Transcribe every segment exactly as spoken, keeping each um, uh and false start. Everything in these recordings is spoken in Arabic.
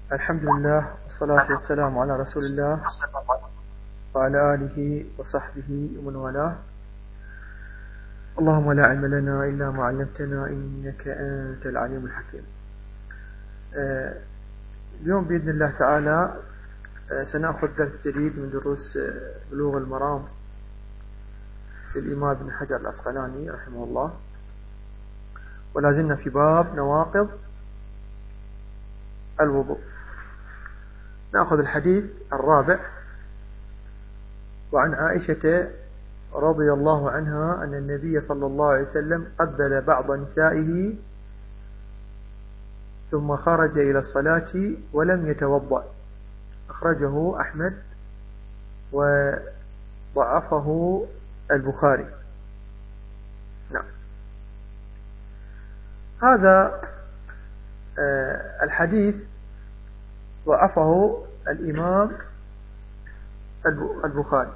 الحمد لله والصلاة والسلام على رسول الله وعلى آله وصحبه ومن والاه. اللهم لا علم لنا إلا ما علمتنا إنك أنت العليم الحكيم. اليوم بإذن الله تعالى سنأخذ درس جديد من دروس بلوغ المرام للإمام ابن حجر العسقلاني رحمه الله، ولازلنا في باب نواقض الوضوء. نأخذ الحديث الرابع. وعن عائشة رضي الله عنها أن النبي صلى الله عليه وسلم قبل بعض نسائه ثم خرج إلى الصلاة ولم يتوضأ. أخرجه أحمد وضعفه البخاري. نعم. هذا الحديث ضعفه الإمام البخاري،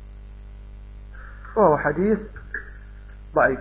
وهو حديث ضعيف.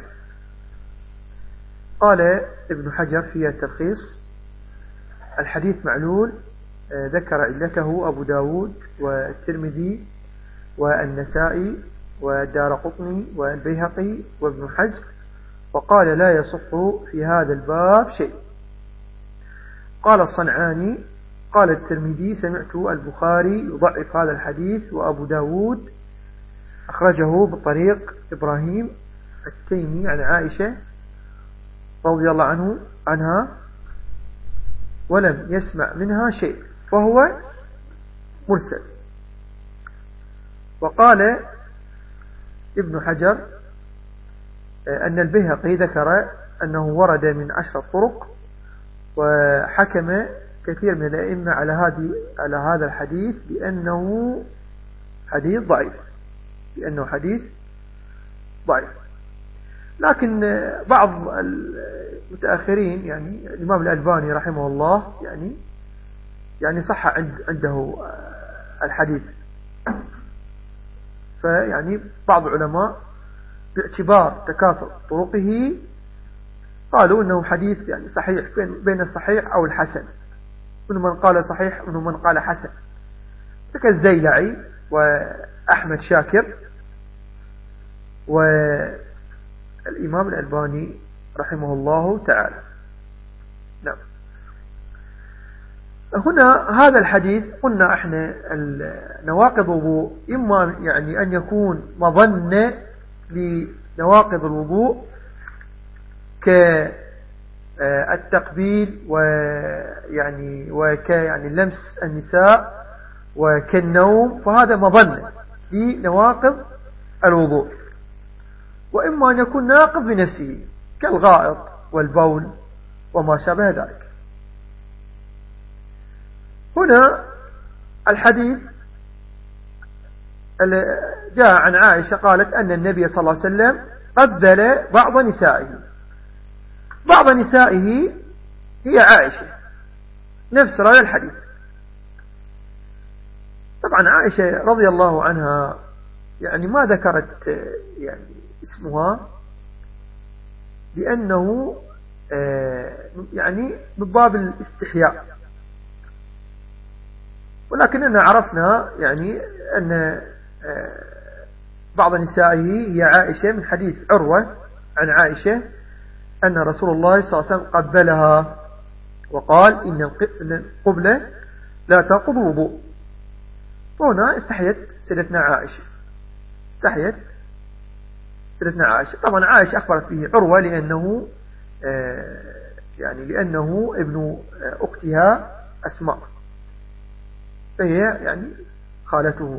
قال ابن حجر في التلخيص: الحديث معلول، ذكر علته أبو داود والترمذي والنسائي والدارقطني والبيهقي وابن حزم، وقال لا يصح في هذا الباب شيء. قال الصنعاني: قال الترمذي سمعت البخاري يضعف هذا الحديث، وأبو داود أخرجه بطريق إبراهيم التيمي عن عائشة رضي الله عنه عنها ولم يسمع منها شيء، فهو مرسل. وقال ابن حجر أن البيهقي ذكر أنه ورد من عشر طرق، وحكم كثير من الأئمة على هذه على هذا الحديث بأنه حديث ضعيف بأنه حديث ضعيف. لكن بعض المتأخرين، يعني الإمام الألباني رحمه الله، يعني يعني صح عند عنده الحديث. فيعني بعض العلماء باعتبار تكاثر طرقه قالوا انه حديث يعني صحيح بين الصحيح او الحسن، من من قال صحيح ومن من قال حسن، كالزيلعي وأحمد شاكر والإمام الألباني رحمه الله تعالى. نعم. هنا هذا الحديث قلنا احنا نواقض الوضوء إما يعني أن يكون مظنة لنواقض الوضوء كالتقبيل ويعني وك يعني لمس النساء وكالنوم، فهذا مظنة لنواقض الوضوء. وإما أن يكون ناقض بنفسه كالغائط والبول وما شابه ذلك. هنا الحديث جاء عن عائشة قالت أن النبي صلى الله عليه وسلم قبل بعض نسائه. بعض نسائه هي عائشة، نفس رأي الحديث. طبعا عائشة رضي الله عنها يعني ما ذكرت يعني اسمها لأنه يعني من باب الاستحياء، ولكننا عرفنا يعني أن بعض نسائه هي عائشة من حديث عروة عن عائشة أن رسول الله صلى الله عليه وسلم قبلها وقال إن القبلة لا تنقض الوضوء. وهنا استحيت سيدتنا عائشة استحيت سيدتنا عائشة. طبعا عائشة أخبرت به عروة لأنه يعني لأنه ابن أختها أسماء، فهي يعني خالته.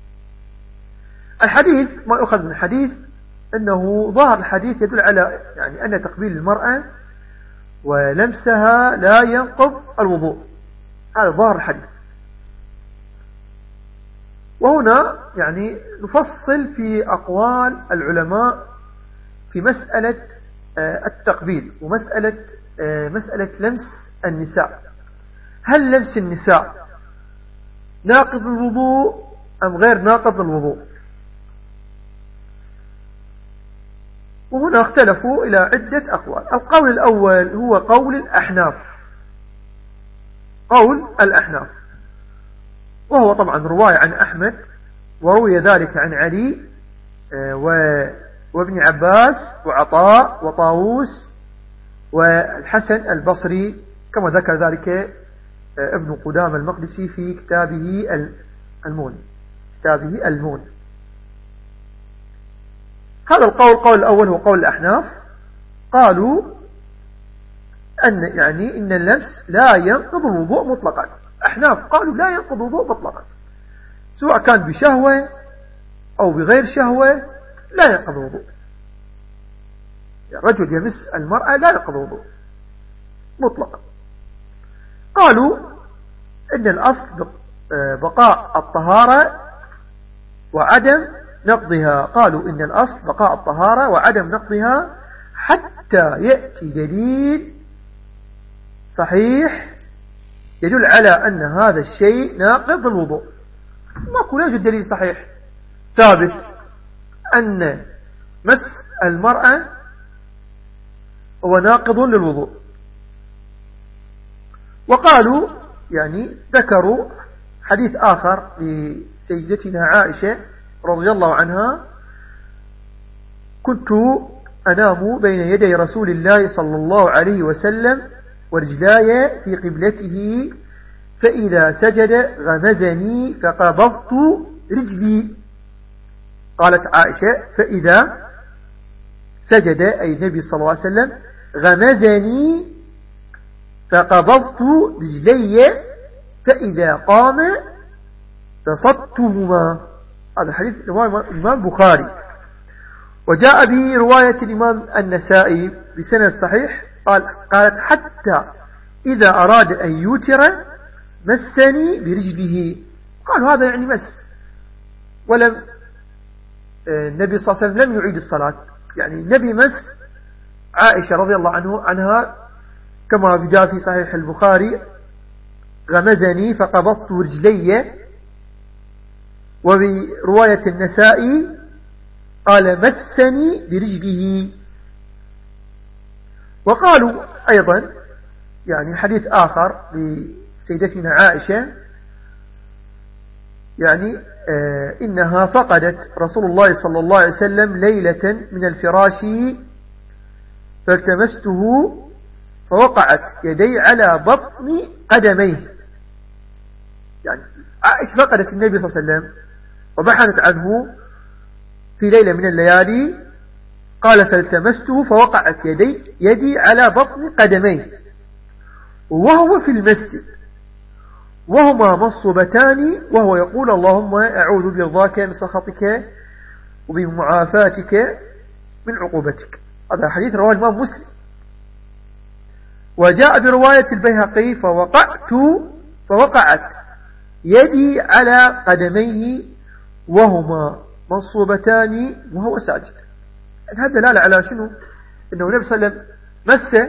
الحديث ما يؤخذ من الحديث أنه ظاهر الحديث يدل على يعني أن تقبيل المرأة ولمسها لا ينقض الوضوء، هذا ظاهر الحديث. وهنا يعني نفصل في أقوال العلماء في مسألة التقبيل ومسألة مسألة لمس النساء. هل لمس النساء ناقض الوضوء أم غير ناقض الوضوء؟ وهنا اختلفوا إلى عدة أقوال. القول الأول هو قول الأحناف، قول الأحناف، وهو طبعا رواية عن أحمد، وروي ذلك عن علي وابن عباس وعطاء وطاووس والحسن البصري، كما ذكر ذلك ابن قدامة المقدسي في كتابه المون كتابه المون. هذا القول القول الأول هو قول الأحناف، قالوا أن يعني إن اللمس لا ينقض الوضوء مطلقا. أحناف قالوا لا ينقض الوضوء مطلقا، سواء كان بشهوة أو بغير شهوة لا ينقض الوضوء. الرجل يمس المرأة لا ينقض الوضوء مطلقا. قالوا إن الأصل بقاء الطهارة وعدم نقضها، قالوا إن الأصل بقاء الطهارة وعدم نقضها حتى يأتي دليل صحيح يدل على أن هذا الشيء ناقض الوضوء. ما لا يوجد دليل صحيح ثابت أن مس المرأة هو ناقض للوضوء. وقالوا يعني ذكروا حديث آخر لسيدتنا عائشة رضي الله عنها: كنت أنام بين يدي رسول الله صلى الله عليه وسلم ورجلاي في قبلته، فإذا سجد غمزني فقبضت رجلي. قالت عائشة: فإذا سجد أي النبي صلى الله عليه وسلم غمزني فقبضت رجلي، فإذا قام بسطتهما. هذا حديث الإمام البخاري، وجاء به رواية الإمام النسائي بسند صحيح، قال قالت: حتى إذا أراد أن يوتر مسني برجله. قالوا هذا يعني مس، ولم النبي صلى الله عليه وسلم لم يعيد الصلاة، يعني النبي مس عائشة رضي الله عنه عنها كما بدا في صحيح البخاري: غمزني فقبضت رجلي. وبرواية النسائي قال: مسني برجله. وقالوا أيضا يعني حديث آخر لسيدتنا عائشة، يعني آه إنها فقدت رسول الله صلى الله عليه وسلم ليلة من الفراش فالتمسته فوقعت يدي على بطن قدميه. يعني عائشة فقدت النبي صلى الله عليه وسلم وبحثت عنه في ليلة من الليالي، قال: فالتمسته فوقعت يدي يدي على بطن قدميه وهو في المسجد وهما مصوبتان، وهو يقول: اللهم أعوذ برضاك من سخطك وبمعافاتك من عقوبتك. هذا حديث رواه الإمام مسلم. وجاء برواية البيهقي: فوقعت فوقعت يدي على قدميه وهما منصوبتان وهو ساجد. هذا دلالة على شنو؟ إنه النبي صلى الله عليه وسلم مس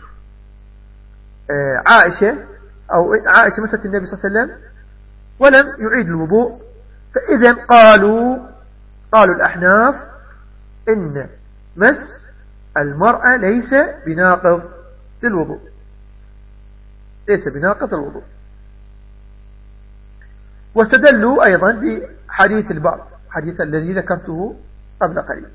عائشة أو عائشة مست النبي صلى الله عليه وسلم ولم يعيد الوضوء. فإذا قالوا قالوا الأحناف إن مس المرأة ليس بناقض للوضوء، ليس بناقض الوضوء. واستدلوا أيضا بحديث الباب، حديث الذي ذكرته قبل قليل.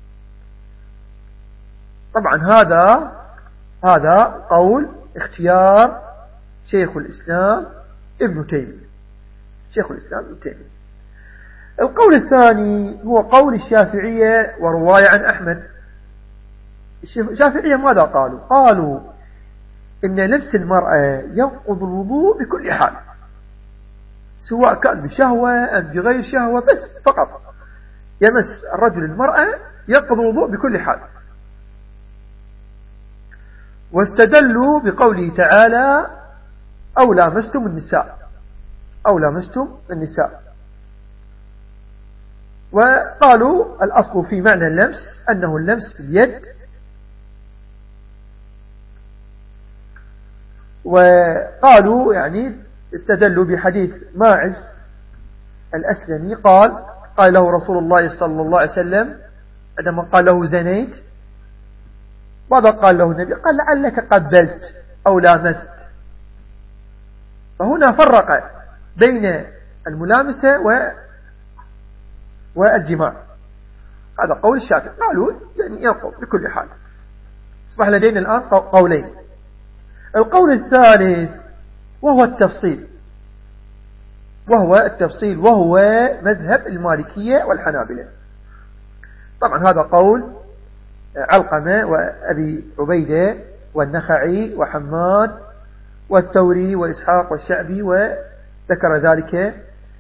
طبعا هذا هذا قول اختيار شيخ الإسلام ابن تيمية شيخ الإسلام ابن تيمية. القول الثاني هو قول الشافعية ورواية عن أحمد. الشافعية ماذا قالوا؟ قالوا إن لبس المرأة ينقض الوضوء بكل حال، سواء كان بشهوة أم بغير شهوة، بس فقط يمس الرجل المرأة ينقض الوضوء بكل حال. واستدلوا بقوله تعالى: أو لامستم النساء أو لامستم النساء وقالوا الأصل في معنى اللمس أنه اللمس باليد. وقالوا يعني استدلوا بحديث ماعز الأسلمي قال قال له رسول الله صلى الله عليه وسلم عندما قال له: زنيت. ماذا قال له النبي؟ قال: لعلك قبلت أو لامست. فهنا فرق بين الملامسة و والجماع. هذا قول الشافعي، قالوا يعني ينقض بكل حال. أصبح لدينا الآن قولين. القول الثالث وهو التفصيل، وهو التفصيل وهو مذهب المالكية والحنابلة. طبعا هذا قول علقمة وأبي عبيدة والنخعي وحماد والثوري وإسحاق والشعبي، وذكر ذلك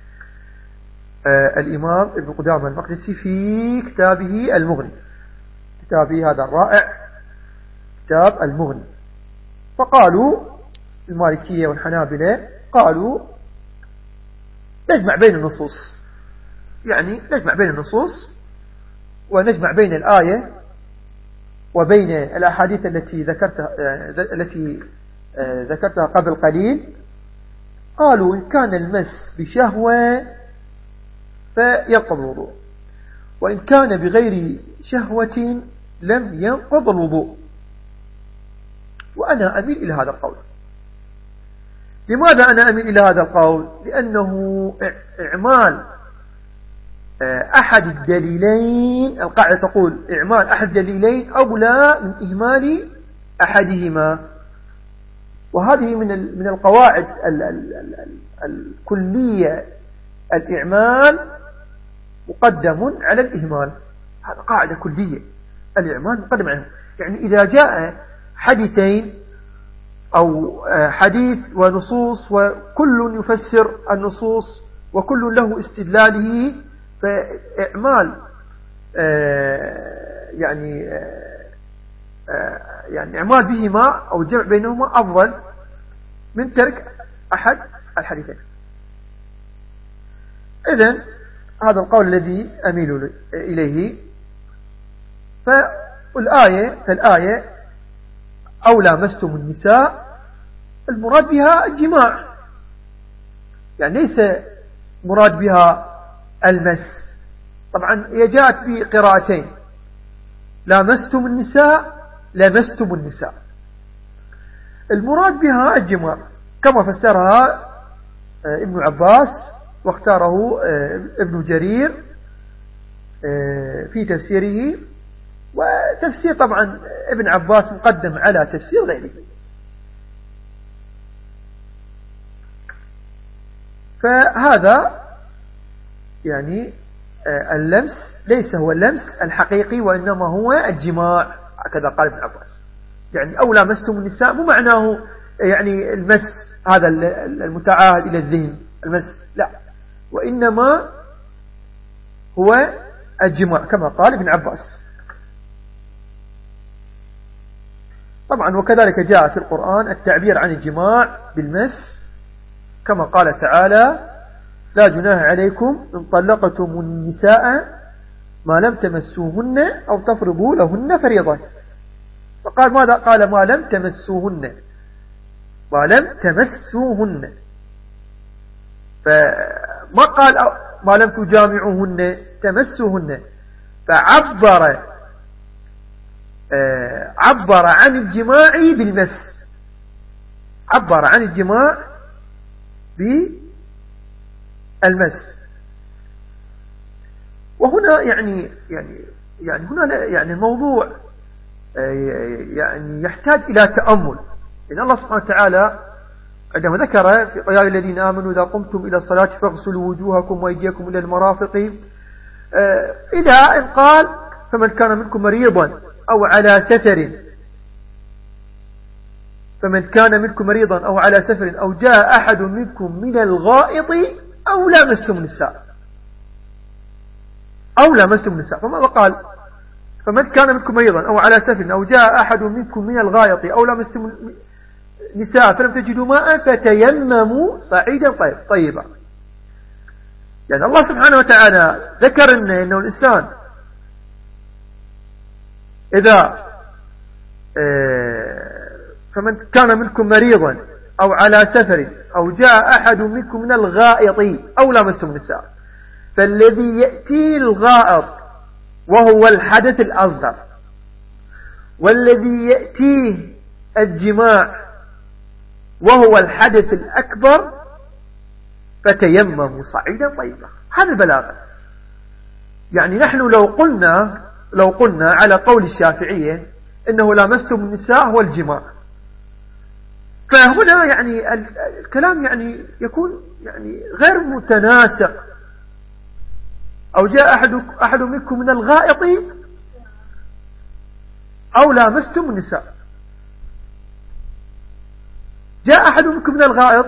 الإمام ابن قدامة المقدسي في كتابه المغني، كتابه هذا الرائع كتاب المغني. فقالوا المالكية والحنابلة قالوا نجمع بين النصوص، يعني نجمع بين النصوص ونجمع بين الآية وبين الأحاديث التي ذكرتها التي ذكرتها قبل قليل. قالوا إن كان المس بشهوة فينقض الوضوء، وإن كان بغير شهوة لم ينقض الوضوء. وأنا أميل إلى هذا القول. لماذا أنا أميل إلى هذا القول؟ لأنه إعمال أحد الدليلين، القاعدة تقول إعمال أحد الدليلين أولى من إهمال أحدهما، وهذه من من القواعد الكلية. الإعمال مقدم على الإهمال، هذا قاعدة كلية. الإعمال مقدم على، يعني إذا جاء حديثين أو حديث ونصوص وكل يفسر النصوص وكل له استدلاله، فإعمال يعني يعني إعمال بهما أو الجمع بينهما أفضل من ترك أحد الحديثين. إذن هذا القول الذي أميل إليه. فالآية فالآية أو لامستم النساء المراد بها الجماع، يعني ليس مراد بها المس. طبعا هي جاءت بقراءتين، لامستم النساء لمستم النساء، المراد بها الجماع كما فسرها ابن عباس واختاره ابن جرير في تفسيره. وتفسير طبعا ابن عباس مقدم على تفسير غيره. فهذا يعني اللمس ليس هو اللمس الحقيقي، وإنما هو الجماع، هكذا قال ابن عباس. يعني أو لامستم النساء مو معناه يعني المس هذا المتعاهد إلى الذهن المس، لا، وإنما هو الجماع كما قال ابن عباس. طبعا وكذلك جاء في القرآن التعبير عن الجماع بالمس، كما قال تعالى لا جناح عليكم إن طلقتم النساء ما لم تمسوهن أو تفرضوا لهن فريضة. فقال ماذا؟ قال ما لم تمسوهن، ما لم تمسوهن، فما قال ما لم تجامعوهن تمسوهن، فعبر عبر عن الجماع بالمس، عبر عن الجماع بالمس. وهنا يعني يعني يعني هنا يعني الموضوع يعني يحتاج إلى تأمل. إن الله سبحانه وتعالى عندما ذكر في يا أيها الذين آمنوا إذا قمتم إلى الصلاة فاغسلوا وجوهكم وأيديكم إلى المرافق، إلى أن قال فمن كان منكم مريضا أو على سفر، فمن كان منكم مريضا أو على سفر أو جاء أحد منكم من الغائط أو لامستم النساء، أو لامستم النساء. فماذا قال؟ فمن كان منكم مريضا أو على سفر أو جاء أحد منكم من الغائط أو لامستم النساء فلم تجدوا ماء فتيمموا صعيدا طيبا. يعني الله سبحانه وتعالى ذكر إن إنه الإنسان إذا فمن كان منكم مريضا أو على سفر أو جاء أحد منكم من الغائط أو لامستم النساء، فالذي يأتي الغائط وهو الحدث الأصغر، والذي يأتيه الجماع وهو الحدث الأكبر فتيمموا صعيدا طيبا. هذا البلاغة. يعني نحن لو قلنا لو قلنا على قول الشافعية إنه لامستم النساء هو الجماع، فهنا يعني الكلام يعني يكون يعني غير متناسق. أو جاء أحد أحد منكم من الغائط أو لامستم النساء. جاء أحد منكم من الغائط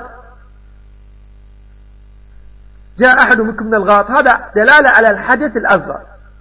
جاء أحد منكم من الغائط هذا دلالة على الحدث الأصغر.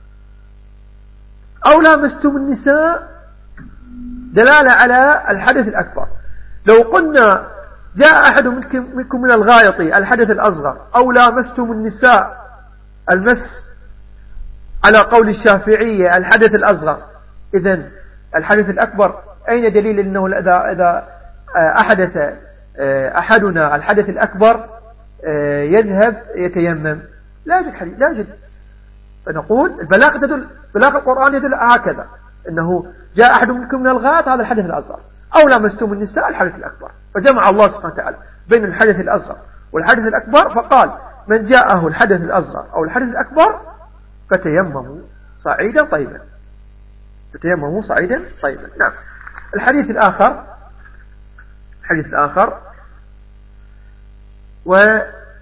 أو لامستم النساء دلالة على الحدث الأكبر. لو قلنا جاء أحد منكم من الغائط الحدث الأصغر أو لامستم النساء المس على قول الشافعية الحدث الأصغر، إذن الحدث الأكبر أين دليل أنه إذا إذا أحدث أحدنا الحدث الأكبر يذهب يتيمم؟ لا يوجد حديث، لا يوجد. فنقول البلاغة تدل، بلاغة القرآن يدل هكذا، أنه جاء أحد منكم من الغائط هذا الحدث الأصغر أو لامستم النساء الحدث الأكبر، فجمع الله سبحانه وتعالى بين الحدث الأصغر والحدث الأكبر، فقال من جاءه الحدث الأصغر أو الحدث الأكبر فتيمموا صعيدا طيبا، فتيمموا صعيدا طيبا. نعم. الحديث الآخر الحديث الآخر وعن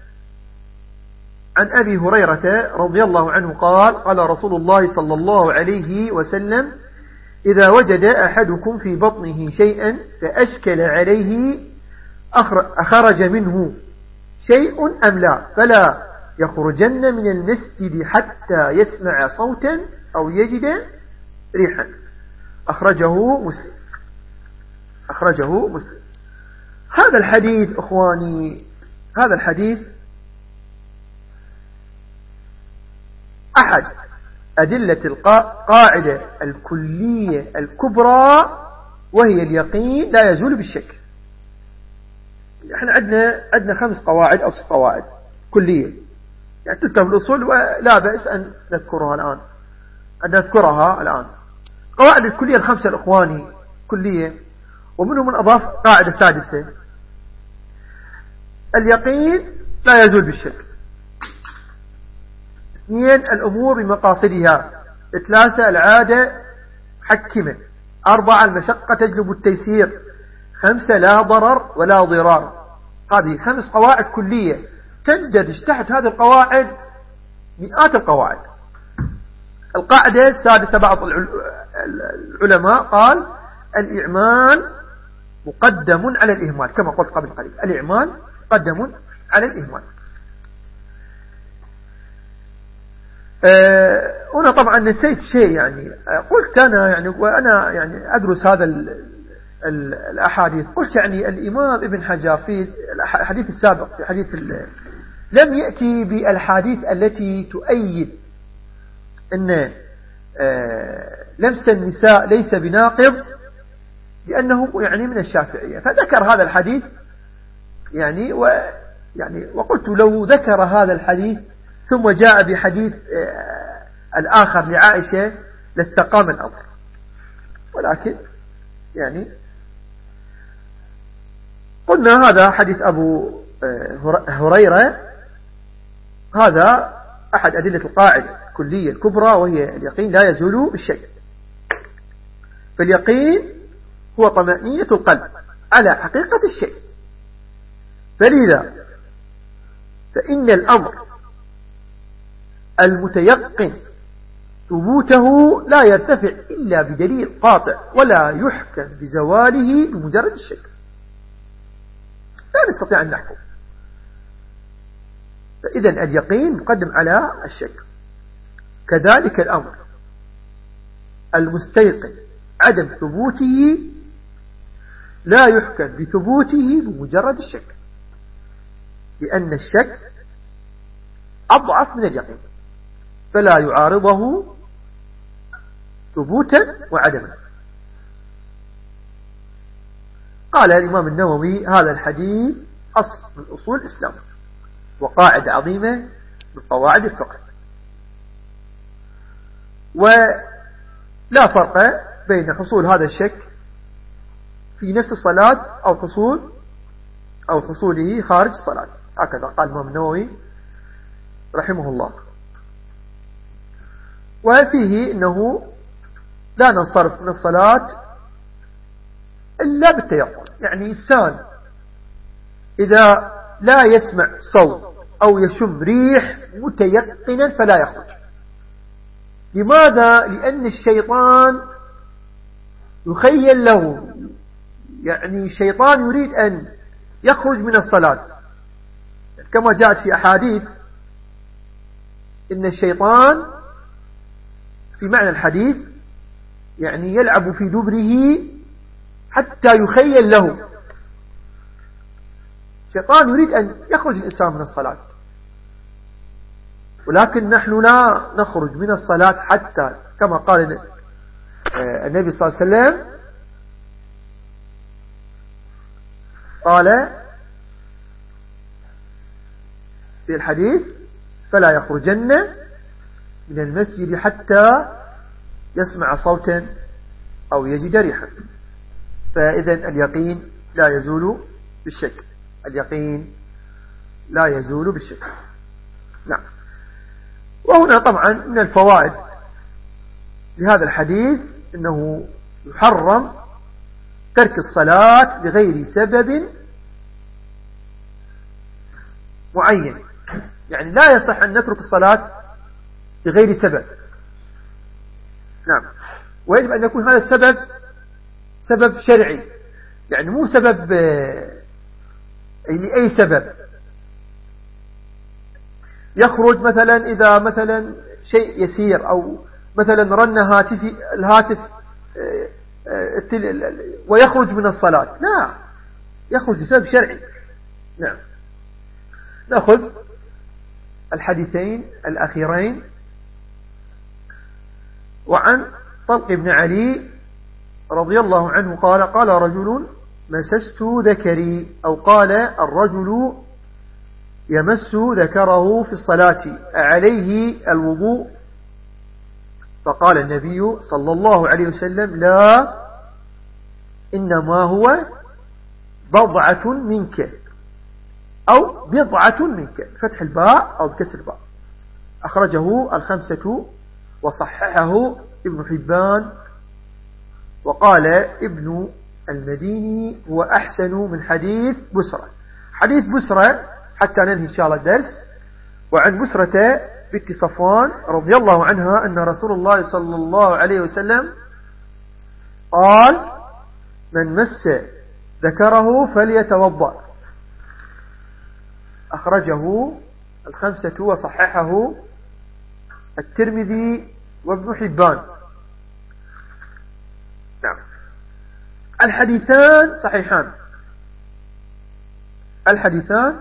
أبي هريرة رضي الله عنه قال قال رسول الله صلى الله عليه وسلم إذا وجد أحدكم في بطنه شيئا فأشكل عليه أخرج منه شيء أم لا فلا يخرجن من المسجد حتى يسمع صوتا أو يجد ريحا. أخرجه مسلم أخرجه مسلم. هذا الحديث أخواني، هذا الحديث أحد أدلة القاعدة الكلية الكبرى، وهي اليقين لا يزول بالشك. احنا عندنا عندنا خمس قواعد أو ست قواعد كلية يعني تذكر بالأصول ولا بأس أن نذكرها الآن أن نذكرها الآن. قواعد الكلية الخمسة الأخواني كلية، ومنهم من أضاف قاعدة سادسة: اليقين لا يزول بالشك. اثنين: الأمور بمقاصدها. ثلاثة: العادة حكمة. أربعة: المشقة تجلب التيسير. خمسة: لا ضرر ولا ضرار. هذه خمس قواعد كلية تندرج تحت هذه القواعد مئات القواعد. القاعدة السادسة بعض العلماء قال: الإعمال مقدم على الإهمال، كما قلت قبل قليل، الإعمال مقدم على الإهمال. أنا طبعا نسيت شيء، يعني قلت أنا يعني وأنا يعني أدرس هذا الأحاديث، قلت يعني الإمام ابن حجر في الحديث السابق في حديث لم يأتي بالحديث التي تؤيد أن لمس النساء ليس بناقض لأنه يعني من الشافعية، فذكر هذا الحديث يعني و يعني وقلت لو ذكر هذا الحديث ثم جاء بحديث الآخر لعائشة لاستقام الأمر، ولكن يعني قلنا هذا حديث أبو هريرة، هذا أحد أدلة القاعدة الكلية الكبرى، وهي اليقين لا يزول بالشيء. فاليقين هو طمأنينة القلب على حقيقة الشيء، فلذا فإن الأمر المتيقن ثبوته لا يرتفع إلا بدليل قاطع، ولا يحكم بزواله بمجرد الشك، لا نستطيع أن نحكم. فإذا اليقين مقدم على الشك. كذلك الأمر المستيقن عدم ثبوته لا يحكم بثبوته بمجرد الشك، لأن الشك أضعف من اليقين، فلا يعارضه ثبوتا وعدما. قال الإمام النووي: هذا الحديث أصل من أصول الإسلام وقاعدة عظيمة من قواعد الفقه، ولا فرق بين حصول هذا الشك في نفس الصلاة أو حصول أو حصوله خارج الصلاة. هكذا قال الإمام النووي رحمه الله. وفيه أنه لا ننصرف من الصلاة إلا بالتيقن، يعني إنسان إذا لا يسمع صوت أو يشم ريح متيقنا فلا يخرج. لماذا؟ لأن الشيطان يخيل له، يعني الشيطان يريد أن يخرج من الصلاة، كما جاءت في أحاديث إن الشيطان في معنى الحديث يعني يلعب في دبره حتى يخيل له. الشيطان يريد أن يخرج الإنسان من الصلاة، ولكن نحن لا نخرج من الصلاة حتى كما قال النبي صلى الله عليه وسلم، قال في الحديث: فلا يخرجن من المسجد حتى يسمع صوتا أو يجد ريحا. فإذا اليقين لا يزول بالشك، اليقين لا يزول بالشك. نعم. وهنا طبعا من الفوائد لهذا الحديث أنه يحرم ترك الصلاة بغير سبب معين، يعني لا يصح أن نترك الصلاة بغير سبب. نعم. ويجب أن يكون هذا السبب سبب شرعي، يعني مو سبب لأي سبب يخرج، مثلا إذا مثلا شيء يسير أو مثلا رن هاتفي الهاتف ويخرج من الصلاة، لا، يخرج بسبب شرعي. نعم. نأخذ الحديثين الأخيرين. وعن طلق بن علي رضي الله عنه قال: قال رجل: مسست ذكري، أو قال الرجل يمس ذكره في الصلاة أعليه الوضوء؟ فقال النبي صلى الله عليه وسلم: لا، إنما هو بضعة منك أو بضعة منك، فتح الباء أو بكسر الباء. أخرجه الخمسة وصححه ابن حبان، وقال ابن المديني: هو أحسن من حديث بسرة. حديث بسرة حتى ننهي إن شاء الله الدرس. وعن بسرة بنت صفوان رضي الله عنها أن رسول الله صلى الله عليه وسلم قال: من مس ذكره فليتوضأ. أخرجه الخمسة وصححه الترمذي وابن حبان. نعم. الحديثان صحيحان، الحديثان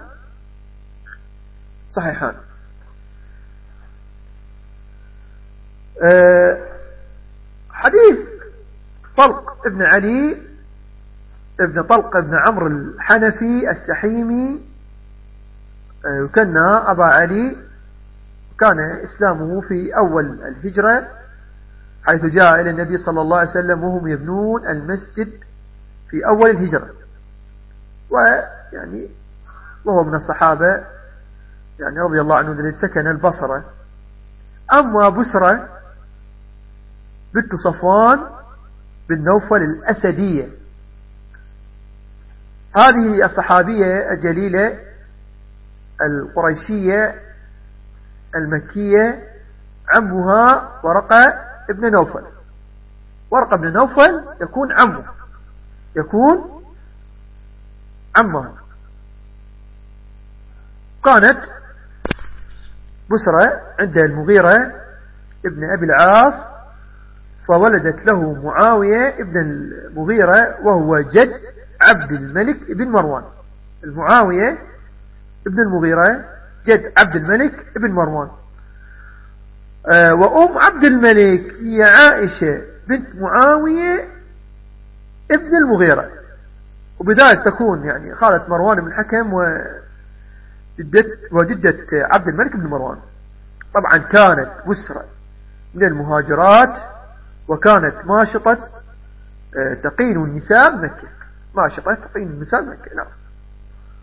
صحيحان. أه حديث طلق ابن علي ابن طلق ابن عمرو الحنفي السحيمي يكنى أبا علي، كان إسلامه في أول الهجرة، حيث جاء إلى النبي صلى الله عليه وسلم وهم يبنون المسجد في أول الهجرة، ويعني وهو من الصحابة يعني رضي الله عنه الذي سكن البصرة. أما بسرة بنت صفوان بن نوفل الأسدية، هذه الصحابية الجليلة القريشية المكية، عمها ورقة ابن نوفل. ورقة ابن نوفل يكون عمه، يكون عمها. كانت بسرة عند المغيرة ابن أبي العاص، فولدت له معاوية ابن المغيرة وهو جد عبد الملك ابن مروان. المعاوية ابن المغيرة جد عبد الملك ابن مروان. آه وأم عبد الملك هي عائشة بنت معاوية ابن المغيرة، وبذلك تكون يعني خالة مروان بن الحكم وجدة, وجدة عبد الملك بن مروان. طبعا كانت بسرة من المهاجرات، وكانت ماشطة تقين النساء مكة، ماشطة تقين النساء مكة. نعم.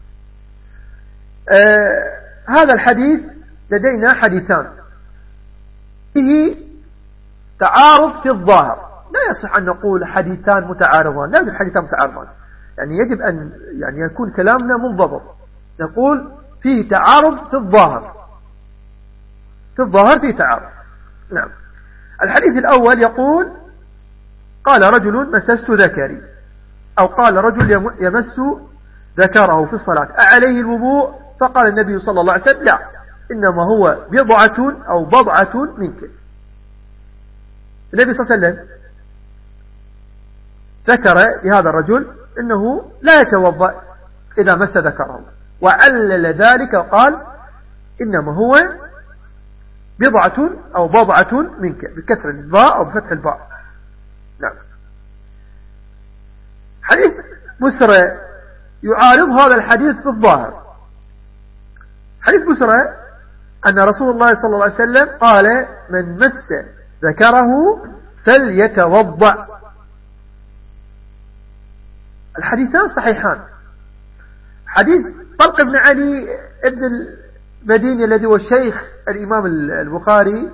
آه هذا الحديث لدينا حديثان فيه تعارض في الظاهر، لا يصح أن نقول حديثان متعارضان، لا يوجد حديثان متعارضان، يعني يجب أن يعني يكون كلامنا منضبط. نقول فيه تعارض في الظاهر، في الظاهر فيه تعارض. نعم. الحديث الأول يقول قال رجل مسست ذكري، أو قال رجل يمس ذكره في الصلاة أعليه الوضوء؟ فقال النبي صلى الله عليه وسلم لا، إنما هو بضعة أو بضعة منك. النبي صلى الله عليه وسلم ذكر لهذا الرجل إنه لا يتوضأ إذا مس ذكره، وعلل ذلك قال إنما هو بضعة أو بضعة منك بكسر الباء أو بفتح الباء. نعم. حديث بسرى يعارض هذا الحديث في الظاهر. حديث بسرى أن رسول الله صلى الله عليه وسلم قال من مس ذكره فليتوضأ. الحديثان صحيحان. حديث طلق بن علي ابن المديني الذي هو الشيخ الإمام البخاري،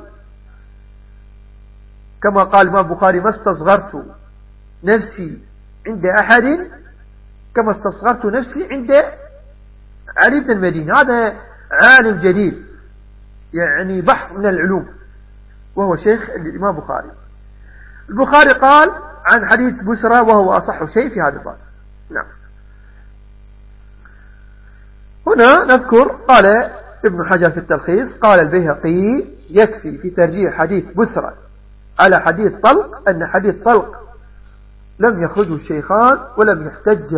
كما قال الإمام البخاري ما استصغرت نفسي عند أحد كما استصغرت نفسي عند علي بن المديني. هذا عالم جليل يعني بحر من العلوم، وهو شيخ الإمام البخاري. البخاري قال عن حديث بسرى وهو أصح شيء في هذا الباب. نعم. هنا نذكر قال ابن حجر في التلخيص قال البيهقي يكفي في ترجيح حديث بسرى على حديث طلق أن حديث طلق لم يخرجه الشيخان ولم يحتج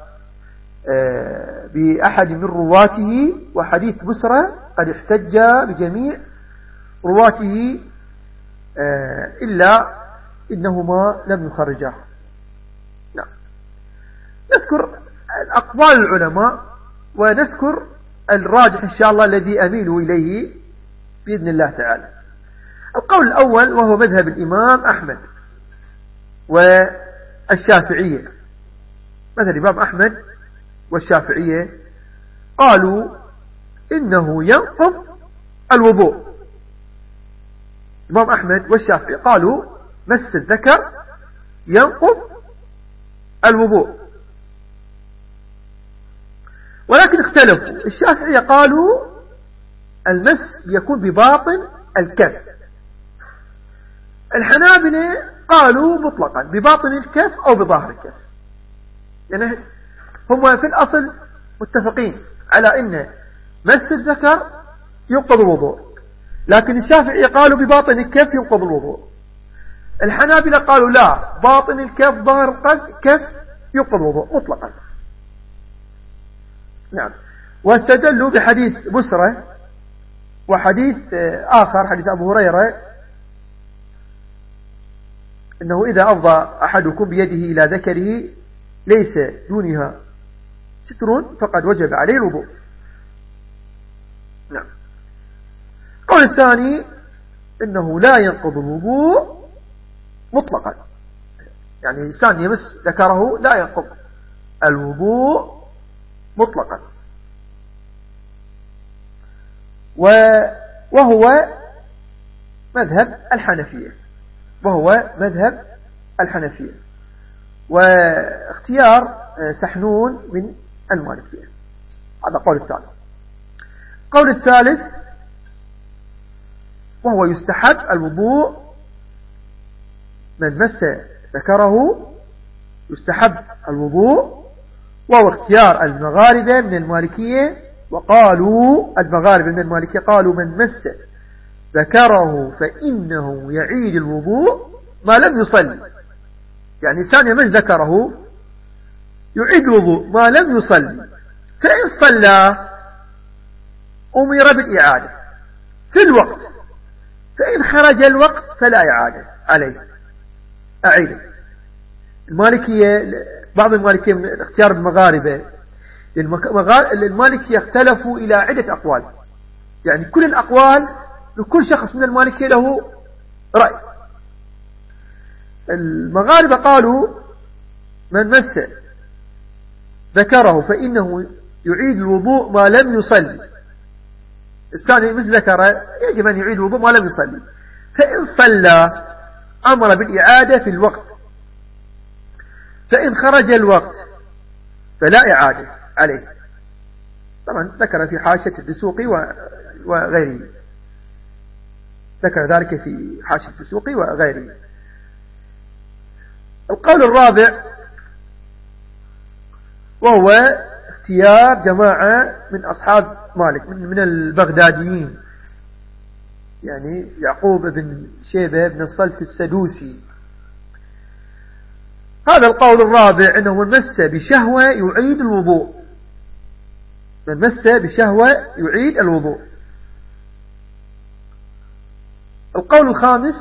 بأحد من رواته، وحديث بسرى قد احتج بجميع رواته إلا إنهما لم يخرجاه. نعم. نذكر أقوال العلماء ونذكر الراجح إن شاء الله الذي أميل إليه بإذن الله تعالى. القول الأول وهو مذهب الإمام أحمد والشافعية. مثل الإمام أحمد والشافعية قالوا إنه ينقض الوضوء. الإمام أحمد والشافعي قالوا مس الذكر ينقض الوضوء، ولكن اختلفوا. الشافعية قالوا المس يكون بباطن الكف، الحنابلة قالوا مطلقا بباطن الكف أو بظاهر الكف. يعني هم في الأصل متفقين على أن مس الذكر ينقض الوضوء، لكن الشافعية قالوا بباطن الكف ينقض الوضوء. الحنابلة قالوا لا، باطن الكف ظاهر الكف ينقض الوضوء مطلقا. نعم. واستدلوا بحديث بسرة وحديث آخر حديث أبو هريرة إنه إذا أفضى أحدكم بيده إلى ذكره ليس دونها ستر فقد وجب عليه الوضوء. نعم. القول الثاني إنه لا ينقض الوضوء مطلقا، يعني إنسان يمس ذكره لا ينقض الوضوء مطلقا، وهو مذهب الحنفية وهو مذهب الحنفية واختيار سحنون من المالكية. هذا قول الثاني. قول الثالث وهو يستحب الوضوء من مس ذكره يستحب الوضوء، وهو اختيار المغاربة من المالكية. وقالوا المغاربة من المالكية قالوا من مس ذكره فإنه يعيد الوضوء ما لم يصلي، يعني إنسان يمس ذكره يعيد الوضوء ما لم يصلي، فإن صلى أمر بالإعادة في الوقت، فإن خرج الوقت فلا إعادة عليه أعيده. المالكية بعض المالكية من اختيار المغاربة، المالكية اختلفوا إلى عدة أقوال، يعني كل الأقوال لكل شخص من المالكية له رأي. المغاربة قالوا من مس ذكره فإنه يعيد الوضوء ما لم يصلي. الثاني يمس ذكره يجب أن يعيد الوضوء ما لم يصلي. فإن صلى أمر بالإعادة في الوقت، فإن خرج الوقت فلا إعادة عليه. طبعا ذكر في حاشية الدسوقي وغيره، ذكر ذلك في حاشية الدسوقي وغيره. القول الرابع وهو اختيار جماعة من أصحاب مالك من البغداديين، يعني يعقوب بن شيبة بن الصلت السدوسي. هذا القول الرابع أنه من مس بشهوة يعيد الوضوء، من مس بشهوة يعيد الوضوء. القول الخامس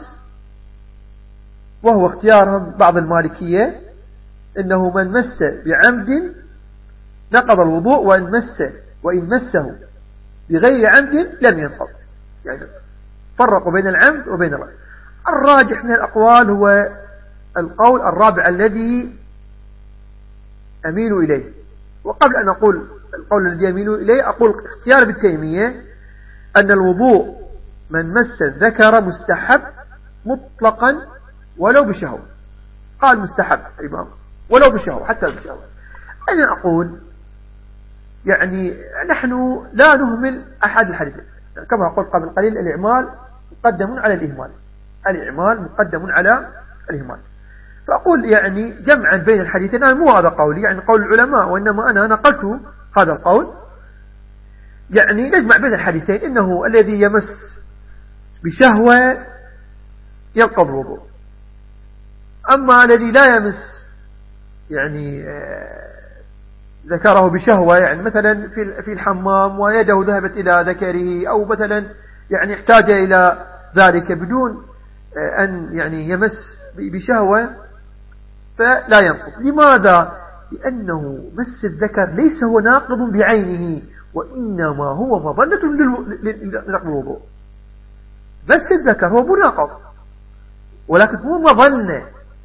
وهو اختيارهم بعض المالكية أنه من مس بعمد نقض الوضوء، وإن مسه وإن مسه بغير عمد لم ينقض. يعني فرقوا بين العمد وبين الرجل. الراجح من الأقوال هو القول الرابع الذي أميل إليه. وقبل أن أقول القول الذي أميل إليه أقول اختيار ابن تيمية أن الوضوء من مس الذكر مستحب مطلقا ولو بشهوة. قال مستحب الإمام ولو بشهوة، حتى بشهوة. أنا أقول يعني نحن لا نهمل أحد الحديثين، كما قلت قبل قليل الإعمال مقدم على الإهمال، الإعمال مقدم على الإهمال. فأقول يعني جمعا بين الحديثين، أنا مو هذا قولي يعني قول العلماء، وإنما أنا نقلت هذا القول. يعني نجمع بين الحديثين، إنه الذي يمس بشهوة ينقض الوضوء، أما الذي لا يمس يعني ذكره بشهوة، يعني مثلا في في الحمام ويده ذهبت إلى ذكره، أو مثلا يعني احتاج إلى ذلك بدون أن يعني يمس بشهوة، فلا ينقض. لماذا؟ لأنه مس الذكر ليس هو ناقض بعينه، وإنما هو مظنة لنقض الوضوء. مس الذكر هو مناقض، ولكن هو مظنة،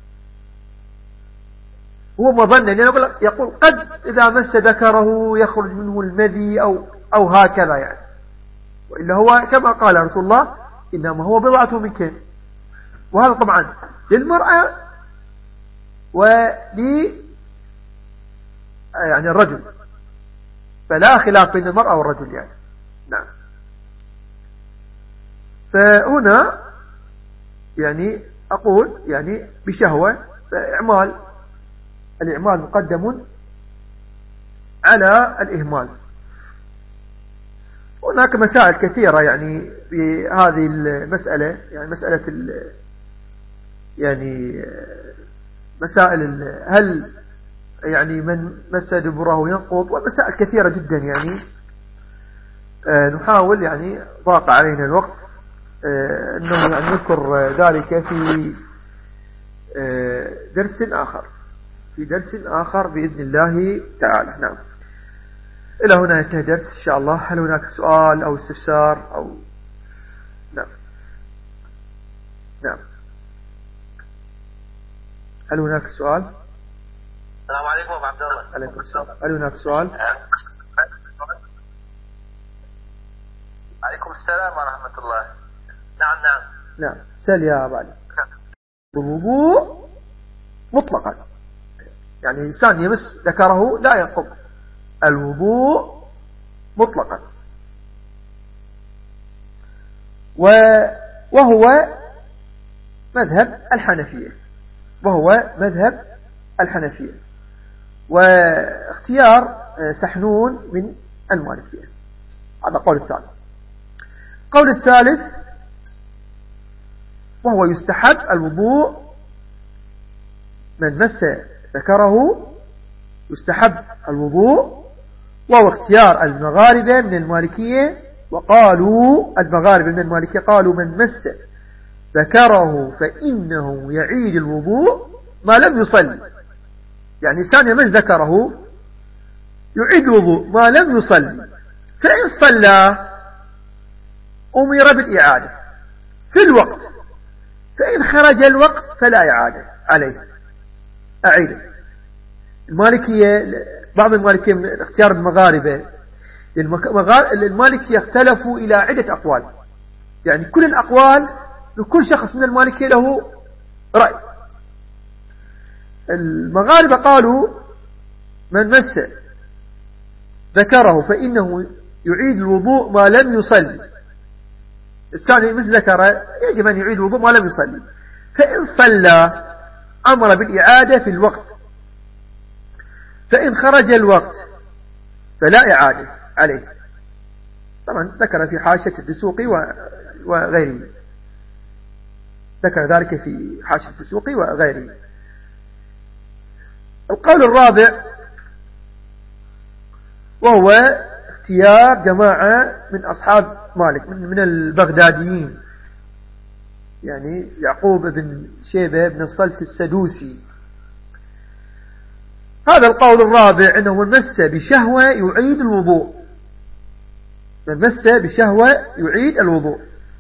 هو مظنة. يعني يقول قد إذا مس ذكره يخرج منه المذي أو أو هكذا يعني، وإلا هو كما قال رسول الله إنما هو بضعة منك. وهذا طبعا للمرأة ولي يعني الرجل، فلا خلاف بين المرأة والرجل يعني. نعم. فهنا يعني أقول يعني بشهوة، فإعمال الإعمال مقدم على الإهمال. هناك مسائل كثيرة يعني في هذه المسألة، يعني مسألة يعني مسائل هل يعني من مس دبره ينقض، ومسائل كثيرة جدا يعني نحاول يعني ضاق علينا الوقت أنه يعني نذكر ذلك في درس آخر في درس آخر بإذن الله تعالى. نعم. إلى هنا ينتهي درس إن شاء الله. هل هناك سؤال أو استفسار أو نعم نعم هل هناك سؤال؟ السلام عليكم أبو عبد الله. عليكم السلام. هل هناك سؤال؟ عليكم السلام ورحمة الله. نعم نعم نعم. سأل يا أبا علي. الوضوء مطلقا، يعني إنسان يمس ذكره لا ينقض الوضوء مطلقا، وهو مذهب الحنفية وهو مذهب الحنفية واختيار سحنون من المالكية. هذا قول الثاني. قول الثالث وهو يستحب الوضوء من مس ذكره يستحب الوضوء، وهو اختيار المغاربة من المالكية. وقالوا المغاربة من المالكية قالوا من مس ذكره فإنه يعيد الوضوء ما لم يصلي. يعني إنسان يمس ذكره يعيد الوضوء ما لم يصلي، فإن صلى أمر بالإعادة في الوقت، فإن خرج الوقت فلا إعادة عليه، أعيده. المالكية بعض المالكية من اختيار المغاربة، المالكية اختلفوا إلى عدة أقوال، يعني كل الأقوال لكل شخص من المالكية له رأي. المغاربة قالوا من مس ذكره فإنه يعيد الوضوء ما لم يصلي. الثاني مس ذكره يجب أن يعيد الوضوء ما لم يصلي، فإن صلى أمر بالإعادة في الوقت، فإن خرج الوقت فلا إعادة عليه. طبعا ذكر في حاشية الدسوقي وغيره، ذكر ذلك في حاشية الدسوقي وغيره. القول الرابع وهو اختيار جماعة من أصحاب مالك من البغداديين، يعني يعقوب بن شيبة بن الصلت السدوسي. هذا القول الرابع أنه من مس بشهوة يعيد الوضوء، من مس بشهوة يعيد الوضوء.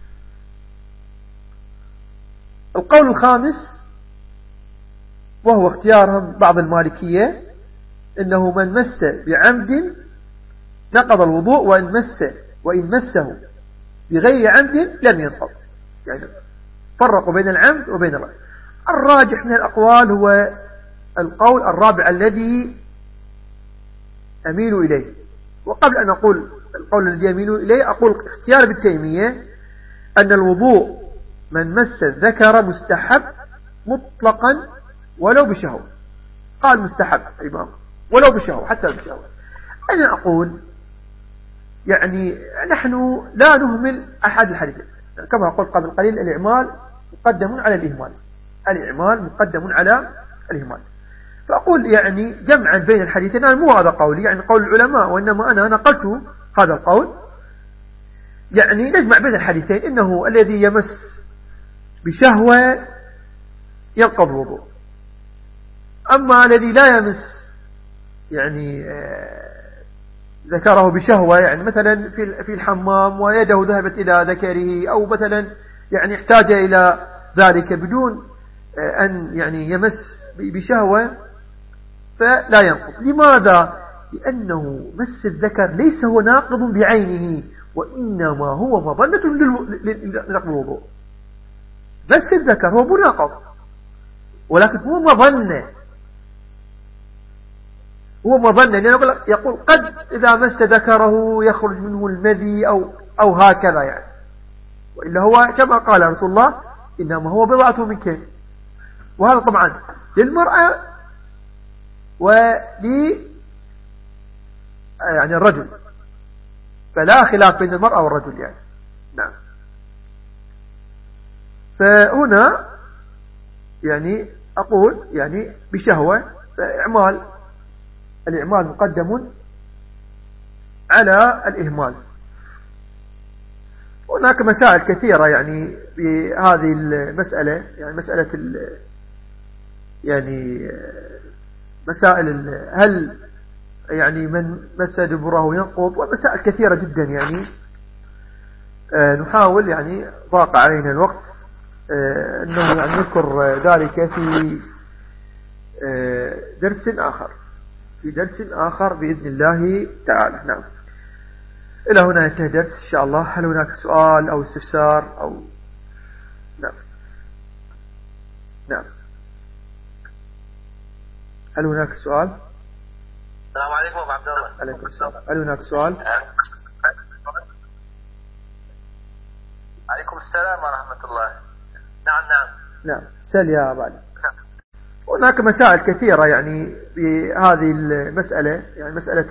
القول الخامس وهو اختيارهم بعض المالكية أنه من مس بعمد نقض الوضوء، وإن مس وإن مسه بغير عمد لم ينقض، يعني فرقوا بين العمد وبين الرأي. الراجح من الأقوال هو القول الرابع الذي أميل إليه. وقبل أن أقول القول الذي أميل إليه أقول اختيار ابن تيمية أن الوضوء من مس الذكر مستحب مطلقا ولو بشهوة. قال مستحب الإمام ولو بشهوة، حتى بشهوة. أنا أقول يعني نحن لا نهمل أحد الحديثين، كما قلت قبل قليل الإعمال مقدم على الإهمال، الإعمال مقدم على الإهمال. فأقول يعني جمعا بين الحديثين، أنا مو هذا قولي يعني قول العلماء، وإنما أنا نقلت هذا القول، يعني نجمع بين الحديثين إنه الذي يمس بشهوة ينقض الوضوء، أما الذي لا يمس يعني ذكره بشهوة، يعني مثلا في الحمام ويده ذهبت إلى ذكره، أو مثلا يعني احتاج إلى ذلك بدون أن يعني يمس بشهوة فلا ينقض. لماذا؟ لأنه مس الذكر ليس هو ناقض بعينه، وإنما هو مظنة لنقض الوضوء. مس الذكر هو مناقض، ولكن هو مظنة، هو مظنة، يعني يقول قد إذا مس ذكره يخرج منه المذي أو أو هكذا يعني، وإلا هو كما قال رسول الله إنما هو بضعة منك. وهذا طبعا للمرأة ولي يعني الرجل، فلا خلاف بين المرأة والرجل يعني. نعم. فهنا يعني أقول يعني بشهوة، فإعمال الإعمال مقدم على الإهمال. هناك مسائل كثيرة يعني بهذه المسألة، يعني مسألة يعني مسائل هل يعني من مس دبره ينقض، ومسائل كثيرة جدا يعني نحاول يعني ضاق علينا الوقت أنه يعني نذكر ذلك في درس آخر في درس آخر بإذن الله تعالى. نعم. إلى هنا ينتهي درس إن شاء الله. هل هناك سؤال أو استفسار أو نعم نعم هل هناك سؤال؟ السلام عليكم أبو عبد الله. عليكم السلام. هل هناك سؤال؟ عليكم السلام ورحمة الله. نعم نعم نعم سأل يا أبو علي. هناك مسائل كثيرة يعني بهذه المسألة، يعني مسألة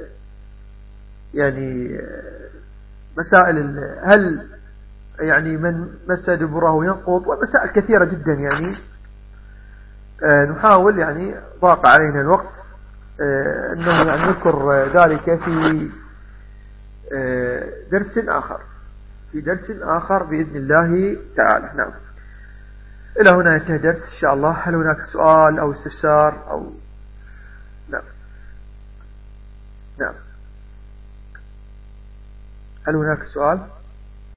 يعني مسائل هل يعني من مس دبره ينقض، ومسائل كثيرة جدا يعني نحاول يعني ضاق علينا الوقت أنه يعني نذكر ذلك في درس آخر في درس آخر بإذن الله تعالى. نعم. إلى هنا ينتهي درس إن شاء الله. هل هناك سؤال أو استفسار أو نعم نعم هل هناك سؤال؟